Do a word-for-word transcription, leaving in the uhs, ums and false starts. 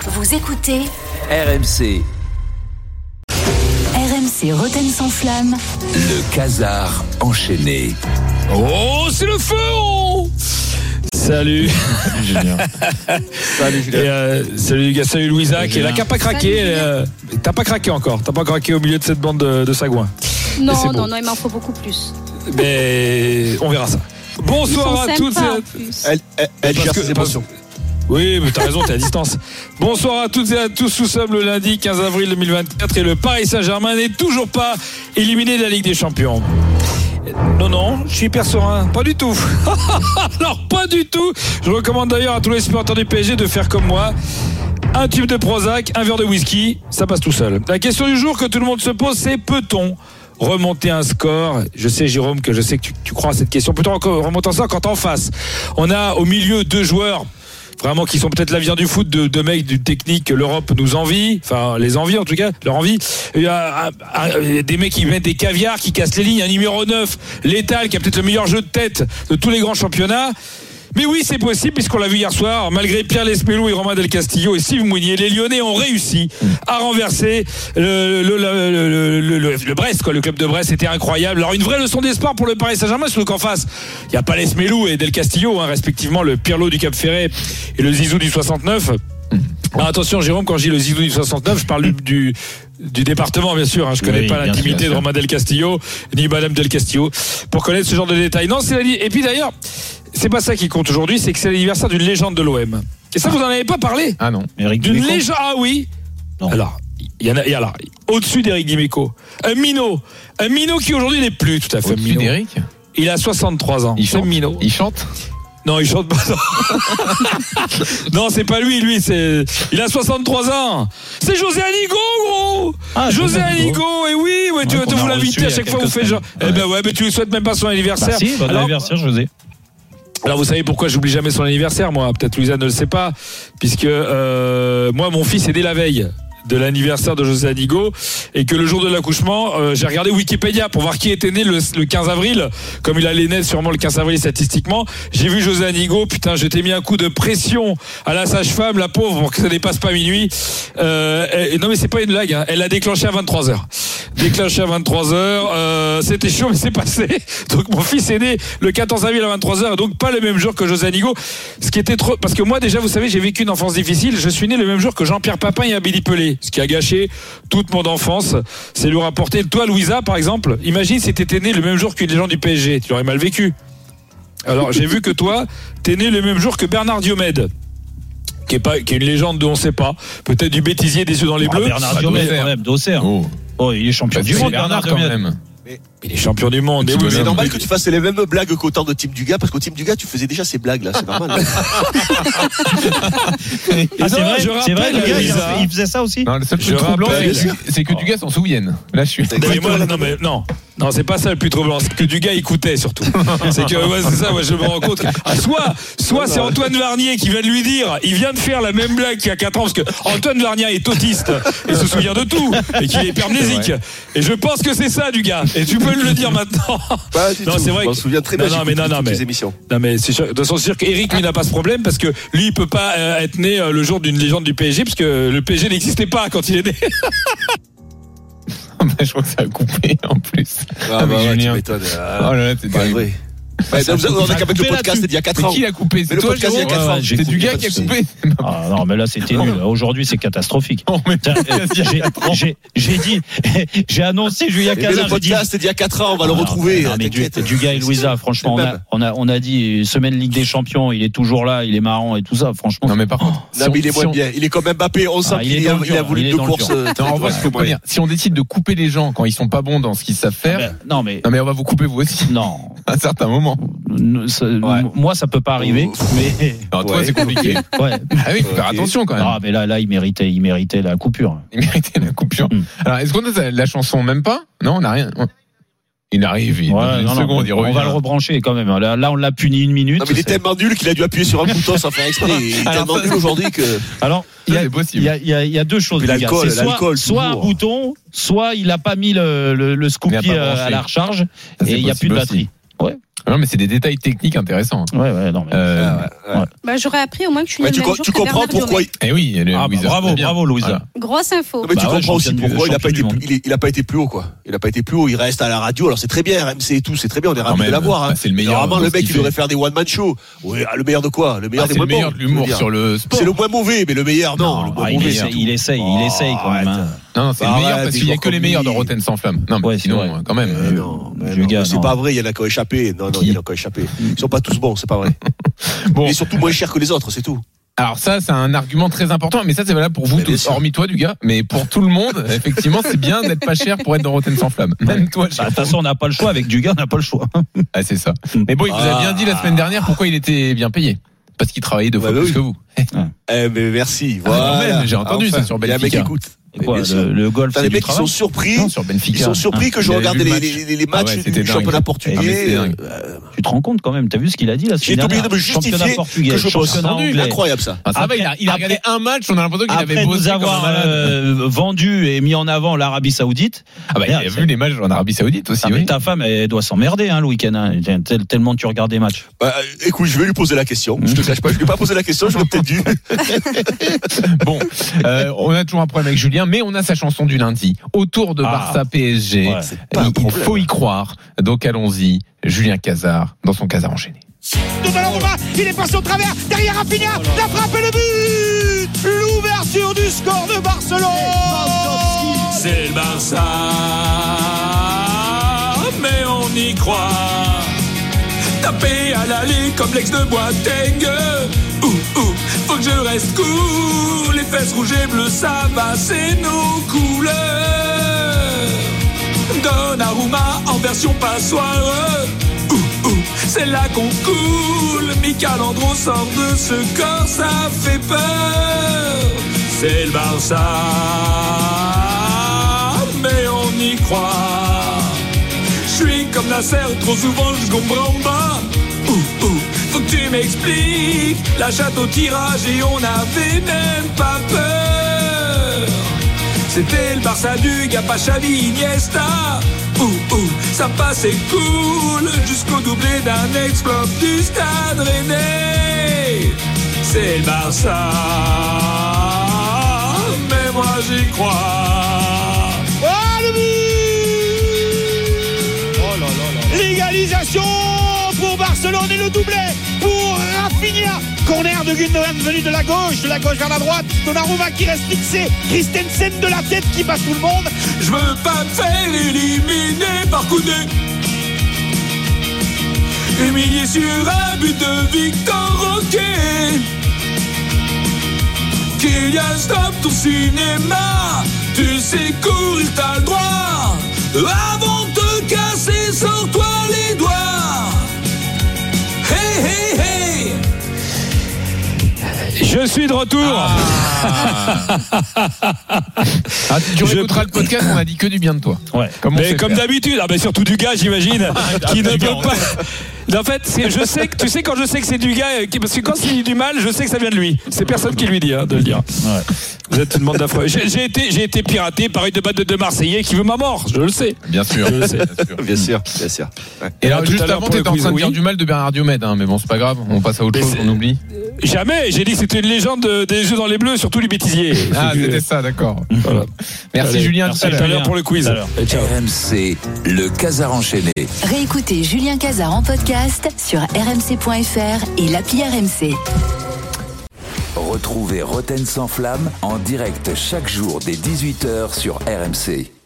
Vous écoutez R M C. R M C Rotten sans flamme. Le Casar enchaîné. Oh, c'est le feu oh Salut Julien. Salut Julien. Et euh, salut les gars, salut Louisa qui est là, qui n'a pas craqué. Elle, euh, t'as pas craqué encore, t'as pas craqué au milieu de cette bande de, de sagouins. Non, non, bon. non, il m'en faut beaucoup plus. Mais on verra ça. Bonsoir à toutes et à tous. Elle, elle, elle gère ses émotions. Oui, mais t'as raison, t'es à distance. Bonsoir à toutes et à tous. Nous sommes le lundi quinze avril deux mille vingt-quatre et le Paris Saint-Germain n'est toujours pas éliminé de la Ligue des Champions. Non, non, je suis hyper serein. Pas du tout. Alors, pas du tout. Je recommande d'ailleurs à tous les supporters du P S G de faire comme moi. Un tube de Prozac, un verre de whisky, ça passe tout seul. La question du jour que tout le monde se pose, c'est peut-on remonter un score? Je sais, Jérôme, que je sais que tu, tu crois à cette question. Peut-on remonter un score quand en face on a au milieu deux joueurs vraiment qui sont peut-être l'avenir du foot, de, de mecs du technique que l'Europe nous envie, enfin les envie en tout cas, leur envie. Il y a un, un, des mecs qui mettent des caviars, qui cassent les lignes, un numéro neuf, létal, qui a peut-être le meilleur jeu de tête de tous les grands championnats. Mais oui, c'est possible, puisqu'on l'a vu hier soir, malgré Pierre Lesmelou et Romain Del Castillo et Steve Mounier, les Lyonnais ont réussi à renverser le, le, le, le, le, le, le Brest, quoi. Le club de Brest était incroyable. Alors une vraie leçon d'espoir pour le Paris Saint-Germain, surtout qu'en face, il n'y a pas Lesmelou et Del Castillo, hein, respectivement le Pirlo du Cap Ferret et le Zizou du soixante-neuf. Alors attention Jérôme, quand je dis le Zizou du soixante-neuf, je parle du, du département bien sûr, hein. Je connais oui, pas l'intimité sûr, de Romain Del Castillo ni Madame Del Castillo pour connaître ce genre de détails. Non, c'est la... Et puis d'ailleurs, c'est pas ça qui compte aujourd'hui, c'est que c'est l'anniversaire d'une légende de l'O M. Et ça, ah. vous en avez pas parlé. Ah non, Eric D'une légende. Ah oui. Non. Alors, il y en a, y a là, au-dessus d'Éric Dimeco, un minot, un minot qui aujourd'hui n'est plus tout à fait. Au-dessus d'Éric. Il a soixante-trois ans. Il chante. Minot. Il chante. Non, il chante pas. Non, c'est pas lui, lui, c'est. Il a soixante-trois ans. C'est José Anigo, gros. Ah, José Anigo, et oui, ouais, tu ouais, vous l'invitez à chaque fois, vous faites genre. Ouais. Eh ben ouais, mais tu lui souhaites même pas son anniversaire. Bah si, bon alors, anniversaire, José. Alors vous savez pourquoi j'oublie jamais son anniversaire, moi. Peut-être Louisa ne le sait pas, puisque euh, moi, mon fils est né la veille de l'anniversaire de José Anigo et que le jour de l'accouchement euh, j'ai regardé Wikipédia pour voir qui était né le, le quinze avril, comme il allait naître sûrement le quinze avril statistiquement. J'ai vu José Anigo, putain, je t'ai mis un coup de pression à la sage-femme, la pauvre, pour que ça dépasse pas minuit. Euh, et, non mais c'est pas une blague, hein. Elle l'a déclenché à vingt-trois heures. Déclenché à vingt-trois heures, euh, c'était chaud mais c'est passé. Donc mon fils est né le quatorze avril à vingt-trois heures, donc pas le même jour que José Anigo. Ce qui était trop, parce que moi déjà vous savez j'ai vécu une enfance difficile. Je suis né le même jour que Jean-Pierre Papin et Abélie Pelé. Ce qui a gâché toute mon enfance, c'est lui rapporter. Toi, Louisa, par exemple, imagine si t'étais né le même jour qu'une légende du P S G, tu l'aurais mal vécu. Alors, j'ai vu que toi, t'es né le même jour que Bernard Diomède, qui est pas, qui est une légende dont on sait pas, peut-être du bêtisier des yeux dans les bleus. Ah, Bernard Diomède, quand même, d'Auxerre. Oh. oh, il est champion bah, du monde, Bernard, Bernard quand même. Mais, il est champion du monde. Mais oui, c'est normal que tu fasses les mêmes blagues qu'au temps de Tim Dugas, parce qu'au Tim Dugas, tu faisais déjà ces blagues là, c'est normal. Ah, c'est vrai, c'est vrai, le gars, il, il faisait ça aussi. Non, le seul truc troublant, c'est que Dugas s'en souvienne. Là, je suis. Mais moi, non, mais non. Non, c'est pas ça le plus troublant, c'est que Dugas écoutait surtout. C'est que ouais, c'est ça, moi je me rends compte que ah, soit soit c'est Antoine Varnier qui vient de lui dire, il vient de faire la même blague qu'il y a quatre ans parce que Antoine Varnier est autiste et se souvient de tout et qu'il est hypermnésique. Et je pense que c'est ça Dugas. Et tu peux le dire maintenant. Pas du non, tout. c'est vrai. Je m'en souviens très bien. Non, non, mais non, non, mais émissions. Non, mais c'est sûr. De toute façon, c'est sûr qu'Eric lui n'a pas ce problème parce que lui il peut pas euh, être né euh, le jour d'une légende du P S G parce que le P S G n'existait pas quand il est né. Je crois que ça a coupé en plus. Ah, bah, ouais, tu m'étonnes. Ah, oh là là, t'es vrai. Ouais, on a qu'avec le podcast d'il y a quatre ans. C'est qui l'a coupé? C'est le podcast d'il y a quatre ans. C'est Dugas qui a coupé. Ah non, mais là c'était nul. Aujourd'hui c'est catastrophique. J'ai dit, j'ai annoncé Julien Casar. Le podcast d'il y a quatre ans, on va le retrouver. Dugas et Louisa, franchement, on a, on a dit semaine Ligue des Champions, il est toujours là, il est marrant et tout ça. Franchement. Non mais par contre, non mais il est moins bien. Il est comme Mbappé. On sent qu'il a voulu deux courses. Si on décide de couper les gens quand ils sont pas bons dans ce qu'ils savent faire, non mais, non mais on va vous couper vous aussi. Non. À un certain moment. Ça, ouais. Moi, ça peut pas arriver, oh. mais alors, toi, ouais. C'est compliqué. Ouais. Ah oui, il faut faire attention quand même. Ah, mais là, là, il méritait, il méritait la coupure. Il méritait la coupure. Mm. Alors, est-ce qu'on a la chanson même pas? Non, on n'a rien. Il arrive, il ouais, une non, seconde, non, il revient. On va le rebrancher quand même. Là, là on l'a puni une minute. Non, mais il est tellement nul qu'il a dû appuyer sur un bouton sans faire exprès. Il est tellement nul aujourd'hui que. Alors, il y a, il y a, il y a, il y a deux choses. L'alcool, soit, l'alcool, soit un bouton, soit il a pas mis le, le, le Scoopy à la recharge et il y a plus de batterie. Ouais. Non, mais c'est des détails techniques intéressants. Ouais, ouais, non, mais. Euh, Ah, ouais, ouais. Bah, j'aurais appris au moins que je suis née Ouais, le tu, même co- jour tu que comprends Bernard pourquoi. Dionnet. Eh oui, le- Ah, bah, Louisa, bravo, très bien. bravo, Louisa. Voilà. Grosse info. Non, mais tu Bah ouais, comprends aussi championne du- pourquoi il a pas championne été, du monde. il, est- il a pas été plus haut, quoi. Il a pas été plus haut. Il reste à la radio. Alors c'est très bien, R M C et tout, c'est très bien. On est ravis même, de l'avoir. Hein. bah, c'est le meilleur Normalement, dans le ce mec, qu'il il devrait fait. faire des one man show. Oui, ah, le meilleur de quoi? Le meilleur Ah, des c'est le moins meilleur bons, de je veux l'humour dire. sur le sport. C'est le moins mauvais, mais le meilleur, non. le moins Ah, il, mauvais. essaye, il essaye, il essaye quand même. hein. Non, non, c'est Bah, le meilleur arrête, parce des qu'il n'y a gens que les comme meilleurs de lui. Rotten sans flamme. Non, mais Ouais, c'est sinon, vrai. quand même. Mais non, mais Du non, gars, c'est non. pas vrai, il y en a qui ont échappé. Non, non, Qui il y en a qui ont échappé. Ils sont pas tous bons, c'est pas vrai. Bon. Et surtout moins chers que les autres, c'est tout. Alors ça, c'est un argument très important, mais ça, c'est valable pour vous Mais bien tous, sûr. hormis toi, du gars. Mais pour tout le monde, effectivement, c'est bien d'être pas cher pour être dans Rotten sans flamme. Même toi, Bah, De cher. toute façon, on n'a pas le choix. Avec du gars, on n'a pas le choix. Ah, c'est ça. Mais bon, il vous a bien dit la semaine dernière pourquoi il était bien payé. Parce qu'il travaillait deux fois Ouais, bah plus oui. que vous. Eh, mais merci. Ah, quand Voilà. même, j'ai entendu ça sur Il y a un mec qui Benfica. écoute. Et quoi, Bien sûr. le, le golf, T'as c'est les du mecs qui sont travail. surpris. Non, sur Benfica. Ils sont surpris que je Il avait regarde vu les, le les, match. les, les Ah matchs ouais, c'était du dingue. championnat Ah, mais portugais. c'était dingue. Euh, Tu te rends compte quand même, t'as vu ce qu'il a dit la J'ai semaine été obligé dernière. de me justifier Championnat portugais, que je bosse. championnat anglais. Incroyable ça. Ah, ça va, il a, il a Après- regardé un match, on a l'impression qu'il avait Après bossé nous comme un avoir malade. euh, vendu et mis en avant l'Arabie Saoudite. Ah bah, il a Merde, vu les matchs en Arabie Saoudite aussi, Ah, mais oui. ta femme, elle doit s'emmerder hein, le week-end. Hein. Tel- Tellement tu regardes des matchs. Bah, écoute, je vais lui poser la question. Je te cache pas, je lui ai pas posé la question, j'aurais peut-être dû. Bon, euh, on a toujours un problème avec Julien, mais on a sa chanson du lundi. Autour de Ah. Barça P S G, Ouais, c'est pas un il problème. faut y croire. Donc allons-y, Julien Cazard dans son Cazard enchaîné. de Donnarumma, il est passé au travers, derrière Rafinha, la frappe et le but, l'ouverture du score de Barcelone. C'est le Barça, mais on y croit. Tapé à l'aller comme l'ex de Boateng. Ouh, ouh, faut que je reste cool. Les fesses rouges et bleues, ça va, c'est nos couleurs. Donnarumma en version passoire. Ouh, ouh, c'est là qu'on coule. Michael Andro sort de ce corps, ça fait peur. C'est le Barça, mais on y croit. Je suis comme Nasser, trop souvent je comprends pas. Ouh, ouh, faut que tu m'expliques. La chatte au tirage et on n'avait même pas peur. C'était le Barça du Gapa, Xavi, Iniesta. Ouh, ouh, ça passait cool jusqu'au doublé d'un exploit du Stade Rennais. C'est le Barça, mais moi j'y crois. Oh le but. L'égalisation pour Barcelone et le doublé pour Rafinha. Corner de Gundogan venu de la gauche, de la gauche vers la droite. Donnarumma qui reste fixé. Christensen de la tête qui bat tout le monde. Je veux pas me faire éliminer par coup de humilié sur un but de Victor Roquet. Kylian, stop ton cinéma. Tu sais courir, t'as le droit. Avant de te casser, sors-toi les doigts. Hey, hey, hey. Je suis de retour. Ah, tu Je- réécouteras le podcast, on a dit que du bien de toi. Ouais. Comme on Mais sait comme faire. d'habitude, ah ben surtout du gars, j'imagine, qui ne du peut gars, pas. En fait, c'est- je sais que tu sais quand je sais que c'est du gars, euh, qui- parce que quand c'est du mal, je sais que ça vient de lui. C'est personne qui lui dit hein, de le dire. Ouais. Vous êtes une bande d'affreux. J'ai j'ai été, j'ai été piraté par une batte de deux Marseillais qui veut ma mort. Je le sais. Bien sûr. Je le sais. Bien sûr. Bien sûr, bien sûr. Ouais. Et là, alors, tout juste à l'heure, avant, pour le t'étais en quiz, train de dire oui. du mal de Bernard Diomède, hein, mais bon, c'est pas grave, on passe à autre Mais chose, c'est- on oublie. Jamais. J'ai dit que c'était une légende de- des Jeux dans les Bleus, surtout les bêtisiers. Ah, C'est que- c'était ça, d'accord. Voilà. Merci Allez, Julien, merci, tout à Tout à l'heure. l'heure pour le quiz. Tout à l'heure. Et ciao. R M C, le Cazard enchaîné. Réécoutez Julien Cazard en podcast sur r m c point f r et l'appli R M C. Retrouvez Rotten sans flamme en direct chaque jour dès dix-huit heures sur R M C.